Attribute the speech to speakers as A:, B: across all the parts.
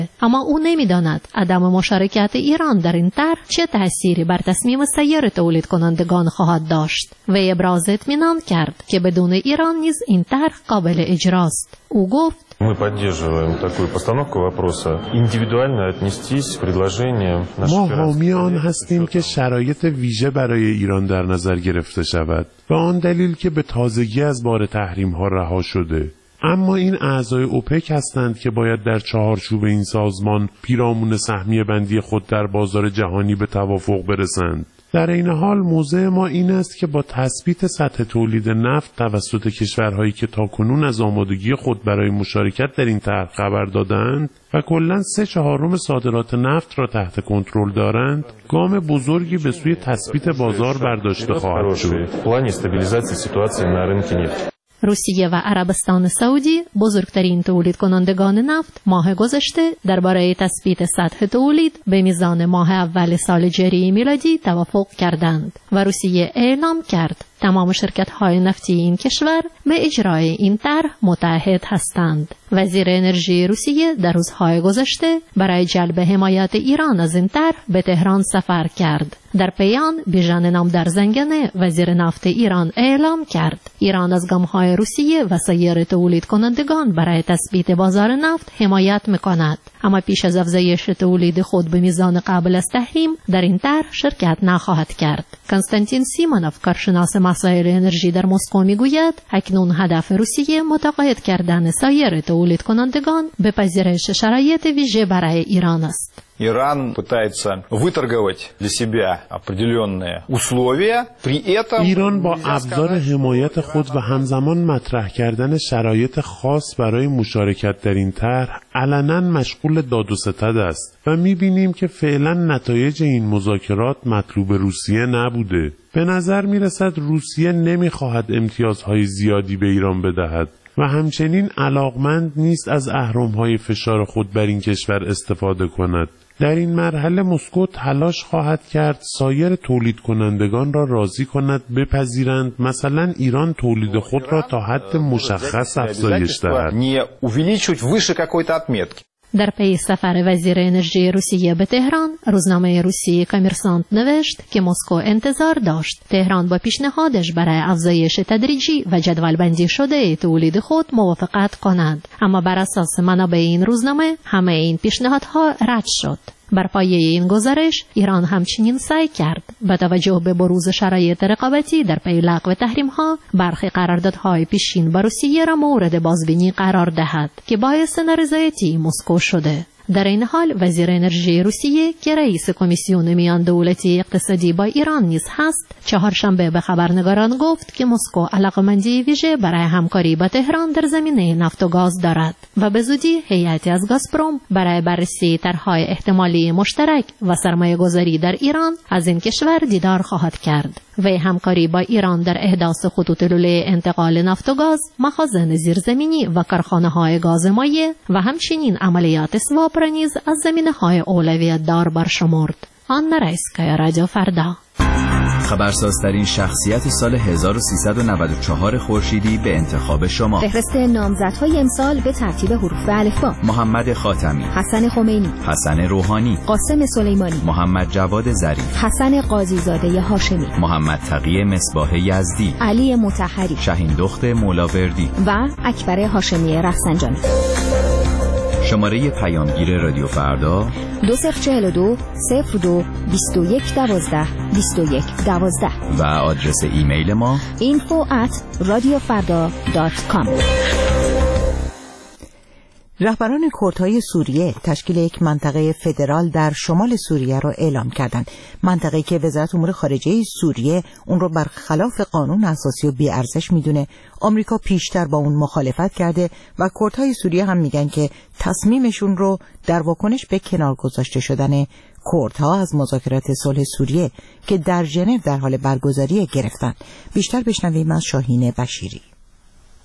A: اما او نمی‌داند عدم مشارکت ایران در این طرح چه تأثیری بر تصمیم سایر تولید کنندگان خواهد داشت. وی ابراز اطمینان کرد که بدون ایران نیز این طرح قابل اجراست. او گفت:
B: Мы поддерживаем такую постановку вопроса. Индивидуально отнестись к предложениям наших.
C: ما حامی آن هستیم که شرایط ویژه برای ایران در نظر گرفته شود. به آن دلیل که به تازگی از بار تحریم ها رها شده. اما این اعضای اوپک هستند که باید در چهارچوب این سازمان پیرامون سهمیه بندی خود در بازار جهانی به توافق برسند. در این حال موضع ما این است که با تثبیت سطح تولید نفت توسط کشورهایی که تاکنون از آمادگی خود برای مشارکت در این طرح خبر دادند و کلاً 3/4 صادرات نفت را تحت کنترل دارند، گام بزرگی به سوی تثبیت بازار برداشته خواهد شد.
A: روسیه و عربستان سعودی بزرگترین تولید کنندگان نفت ماه گذشته درباره تثبیت سطح تولید به میزان ماه اول سال جاری میلادی توافق کردند و روسیه اعلام کرد تمام شرکت‌های نفتی این کشور به اجرای این طرح متعهد هستند. وزیر انرژی روسیه در روزهای گذشته برای جلب حمایت ایران از این طرح به تهران سفر کرد. در پیام بیژن نامدار زنگنه وزیر نفت ایران اعلام کرد ایران از گام‌های روسیه و سایر تولید کنندگان برای تثبیت بازار نفت حمایت می‌کند، اما پیش از افزایش تولید خود به میزان قابل از تحریم در این طرح شرکت نخواهد کرد. کنستانتین سیمونوف کارشناس مسائل انرژی در مسکو میگوید اکنون هدف روسیه متقاعد کردن سایر تولید کنندگان به پذیرش شرایط ویژه برای ایران است.
D: Иран пытается выторговать для себя определенные условия, при этом
C: ایران با ابزار حمایت خود و همزمان مطرح کردن شرایط خاص برای مشارکت در این طرح علنا مشغول داد و ستد است و می‌بینیم که فعلا نتایج این مذاکرات مطلوب روسیه نبوده. به نظر می‌رسد روسیه نمی‌خواهد امتیازهای زیادی به ایران بدهد و همچنین علاقمند نیست از اهرم‌های فشار خود بر این کشور استفاده کند. در این مرحله مسکو تلاش خواهد کرد سایر تولید کنندگان را راضی کند بپذیرند مثلا ایران تولید خود را تا حد مشخص افزایش دهد.
A: در پی سفر وزیر انرژی روسیه به تهران، روزنامه روسی کامرسانت نوشت که مسکو انتظار داشت تهران با پیشنهادش برای افزایش تدریجی و جدولبندی شده تولید خود موافقت کند، اما بر اساس منابع این روزنامه همه این پیشنهادها رد شد. بر پایه این گزارش ایران همچنین سعی کرد با توجه به بروز شرایط رقابتی در پی لغو تحریم‌ها برخی قراردادهای پیشین با روسیه را مورد بازبینی قرار دهد که باعث نارضایتی مسکو شده. در این حال وزیر انرژی روسیه که رئیس کمیسیون میان دولتی اقتصادی با ایران نیز هست، چهارشنبه به خبرنگاران گفت که مسکو علاقمندی ویژه برای همکاری با تهران در زمینه نفت و گاز دارد و به زودی هیئتی از گازپروم برای بررسی طرح‌های احتمالی مشترک و سرمایه‌گذاری در ایران از این کشور دیدار خواهد کرد. و همکاری با ایران در احداث خطوط لوله انتقال نفت و گاز، مخازن زیرزمینی و کارخانه‌های گاز مایع و همچنین عملیات سواب را نیز از زمینه‌های اولویت دار برشمرد. آن رئیسکای رادیو فردا.
E: خبرسازترین شخصیت سال 1394 خورشیدی به انتخاب شما.
F: فهرست نامزدهای امسال به ترتیب حروف الفبا:
E: محمد خاتمی،
F: حسن خمینی،
E: حسن روحانی،
F: قاسم سلیمانی،
E: محمد جواد ظریف،
F: حسن قاضیزاده هاشمی،
E: محمد تقی مصباح یزدی،
F: علی مطهری،
E: شهین دخت مولاوردی
F: و اکبر هاشمی رفسنجانی.
E: شماره پیامگیر رادیو فردا
F: 2042 02 21 12 21 12
E: و آدرس ایمیل ما
F: info@radiofarda.com.
G: رهبران کردهای سوریه تشکیل یک منطقه فدرال در شمال سوریه را اعلام کردند. منطقه‌ای که وزارت امور خارجه سوریه اون رو برخلاف قانون اساسی و بی‌ارزش میدونه. آمریکا پیشتر با اون مخالفت کرده و کردهای سوریه هم میگن که تصمیمشون رو در واکنش به کنار گذاشته شدن کردها از مذاکرات صلح سوریه که در ژنو در حال برگزاری گرفتن. بیشتر بشنویم از شاهین بشیری.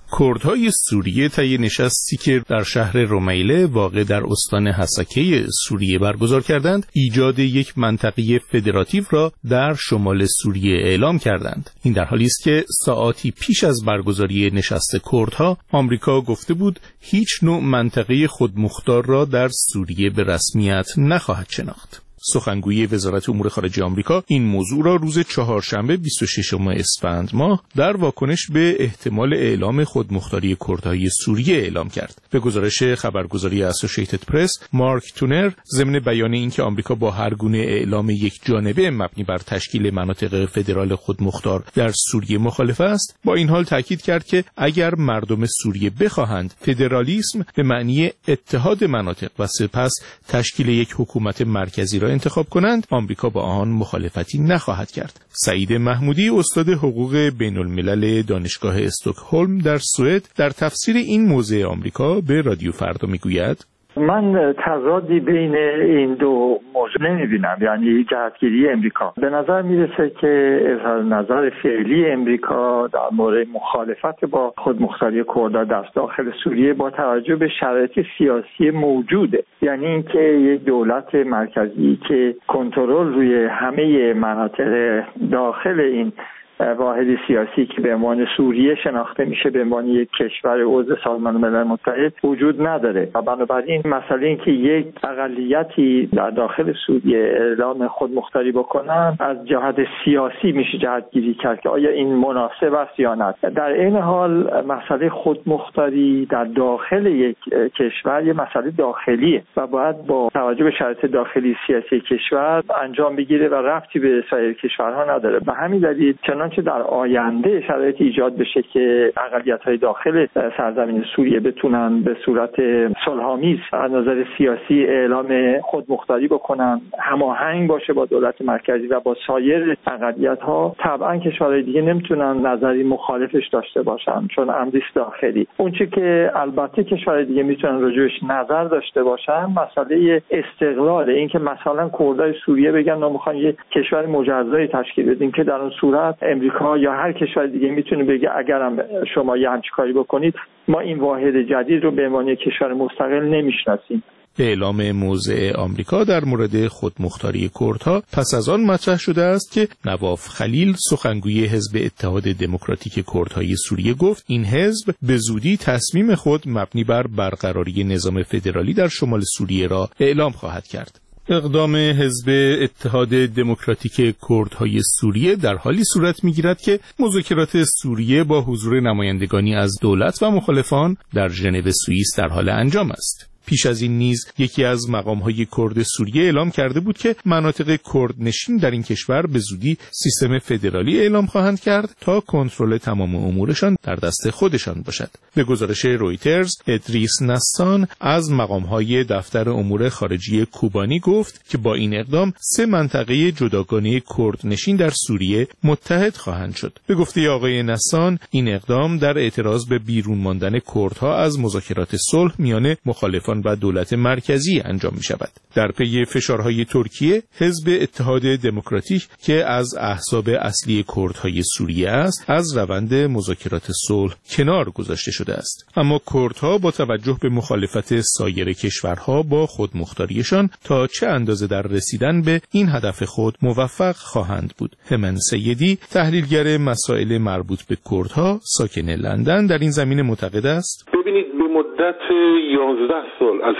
H: کردهای سوریه طی نشستی که در شهر رومیله واقع در استان حسکه سوریه برگزار کردند، ایجاد یک منطقه فدراتیو را در شمال سوریه اعلام کردند. این در حالی است که ساعاتی پیش از برگزاری نشست کردها آمریکا گفته بود هیچ نوع منطقه خودمختار را در سوریه به رسمیت نخواهد شناخت. سخنگوی وزارت امور خارجه آمریکا این موضوع را روز چهارشنبه 26 اسفند ماه در واکنش به احتمال اعلام خودمختاری کردهای سوریه اعلام کرد. به گزارش خبرگزاری اسوسییتد پرس، مارک تونر ضمن بیان اینکه آمریکا با هر گونه اعلام یک جانبه مبنی بر تشکیل مناطق فدرال خودمختار در سوریه مخالف است، با این حال تاکید کرد که اگر مردم سوریه بخواهند فدرالیسم به معنی اتحاد مناطق و سپس تشکیل یک حکومت مرکزی را انتخاب کنند، آمریکا با آن مخالفتی نخواهد کرد. سعید محمودی، استاد حقوق بین الملل دانشگاه استکهلم در سوئد، در تفسیر این موضع آمریکا به رادیو فردا میگوید:
I: من تضادی بین این دو موضوع نمیبینم، یعنی جهتگیری امریکا. به نظر میرسه که اظهار نظر فعلی امریکا در مورد مخالفت با خودمختاری کردها در داخل سوریه با توجه به شرایط سیاسی موجوده، یعنی اینکه یک دولت مرکزی که کنترل روی همه مناطق داخل این واحد سیاسی که به عنوان سوریه شناخته میشه به عنوان یک کشور عضو سازمان ملل متحد وجود نداره و بنابراین مسئله این که یک اقلیتی در داخل سوریه اعلام خودمختاری بکنن از جهت سیاسی میشه جهتگیری کرد که آیا این مناسب است یا نه. در این حال مسئله خودمختاری در داخل یک کشور یه مسئله داخلیه و باید با توجه به شرایط داخلی سیاسی کشور انجام بگیره و ربطی به سایر کشورها نداره. به همین دلیل چنانچه در آینده شرایط ایجاد بشه که اقلیت‌های داخل سرزمین سوریه بتونن به صورت صلح‌آمیز از نظر سیاسی اعلام خودمختاری بکنن، هماهنگ باشه با دولت مرکزی و با سایر اقلیت‌ها، طبعا کشورهای دیگه نمیتونن نظری مخالفش داشته باشن چون امری داخلی. اونچه که البته کشورهای دیگه میتونن راجعش نظر داشته باشن مسئله استقلال، این که مثلا کردای سوریه بگن ما می‌خوایم یک کشور مجزایی تشکیل بدیم که در اون صورت امریکا یا هر کشور دیگه میتونه بگه اگرم شما یه همچین کاری بکنید ما این واحد جدید رو به عنوان کشور مستقل نمیشناسیم.
H: اعلام موضع آمریکا در مورد خودمختاری کردها پس از آن مطرح شده است که نواف خلیل، سخنگوی حزب اتحاد دموکراتیک کردهای سوریه، گفت این حزب به زودی تصمیم خود مبنی بر برقراری نظام فدرالی در شمال سوریه را اعلام خواهد کرد. اقدام حزب اتحاد دموکراتیک کردهای سوریه در حالی صورت می‌گیرد که مذاکرات سوریه با حضور نمایندگانی از دولت و مخالفان در ژنو سوئیس در حال انجام است. پیش از این نیز یکی از مقام‌های کرد سوریه اعلام کرده بود که مناطق کردنشین در این کشور به زودی سیستم فدرالی اعلام خواهند کرد تا کنترل تمام امورشان در دست خودشان باشد. به گزارش رویترز، ادریس نستان از مقام‌های دفتر امور خارجه کوبانی گفت که با این اقدام 3 منطقه جداگانه کردنشین در سوریه متحد خواهند شد. به گفته آقای نستان، این اقدام در اعتراض به بیرون ماندن کردها از مذاکرات صلح میان مخالفان و دولت مرکزی انجام می شود. در پی فشارهای ترکیه، حزب اتحاد دموکراتیک که از احزاب اصلی کردهای سوریه است، از روند مذاکرات صلح کنار گذاشته شده است. اما کردها با توجه به مخالفت سایر کشورها با خودمختاریشان تا چه اندازه در رسیدن به این هدف خود موفق خواهند بود. همن سیدی، تحلیلگر مسائل مربوط به کردها ساکن لندن، در این زمینه معتقد است:
J: ببینید، به مدت 11 سال از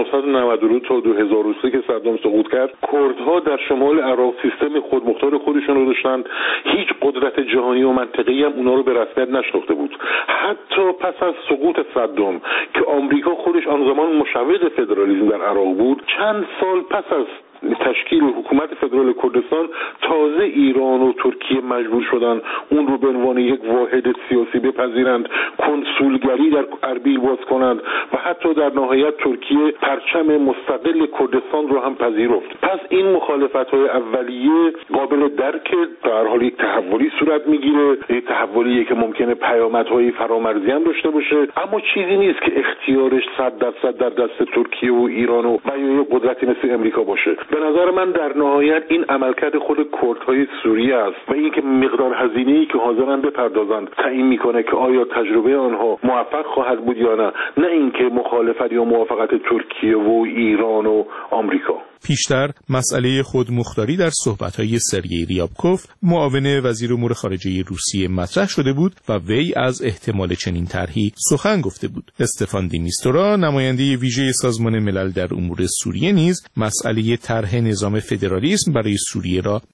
J: 1992 تا 2003 که صدام سقوط کرد، کردها در شمال عراق سیستم خودمختار خودشون رو داشتن. هیچ قدرت جهانی و منطقه‌ای هم اونا رو به رسمیت نشناخته بود. حتی پس از سقوط صدام که آمریکا خودش آن زمان مشوق فدرالیسم در عراق بود، چند سال پس از تشکیل حکومت فدرال کردستان تازه ایران و ترکیه مجبور شدن اون رو به عنوان یک واحد سیاسی بپذیرند، کنسولگری در اربیل باز کنند و حتی در نهایت ترکیه پرچم مستقل کردستان رو هم پذیرفت. پس این مخالفت‌های اولیه قابل درک، در حال یک تحولی صورت میگیره، یک تحولی که ممکنه پیامدهای فرامرزی هم داشته باشه، اما چیزی نیست که اختیارش 100% در دست ترکیه و ایران و یا یک قدرتی مثل امریکا باشه. به نظر من در نهایت این عملکرد خود کردهای سوریه است و اینکه مقدار هزینه‌ای که حاضرن بپردازند تعیین میکنه که آیا تجربه آنها موفق خواهد بود یا نه اینکه مخالفت یا موافقت ترکیه و ایران و آمریکا.
H: پیشتر مسئله خودمختاری در صحبت‌های سرگئی ریابکوف معاون وزیر امور خارجه روسیه مطرح شده بود و وی از احتمال چنین طرحی سخن گفته بود. استفان دی میستورا نماینده ویژه سازمان ملل در امور سوریه نیز مسئله طرح نظام فدرالیسم برای سوریه را